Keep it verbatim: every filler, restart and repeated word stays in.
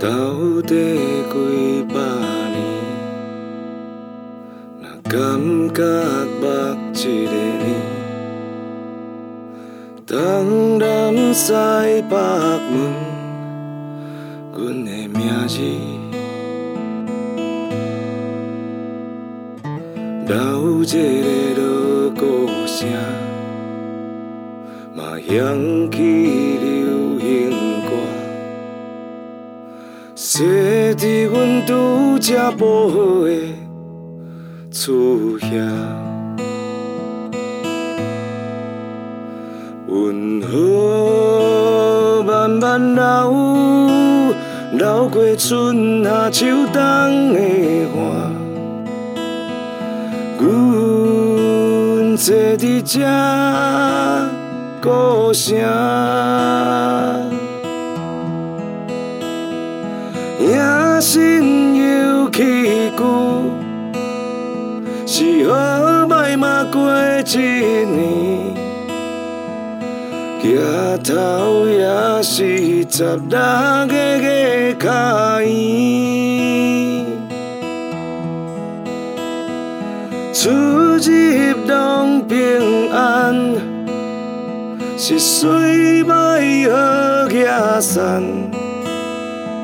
到底几百年，若感觉目一个呢？当南西北问阮的名字，留一个锣鼓声，嘛响起流行歌。洗伫阮拄才补好的厝遐，温和慢慢流，流过春夏秋冬的花。阮坐伫这鼓声。野心又起久，是好歹嘛过一年，举头也是十六个月开院，出入拢平安，是水歹好野山。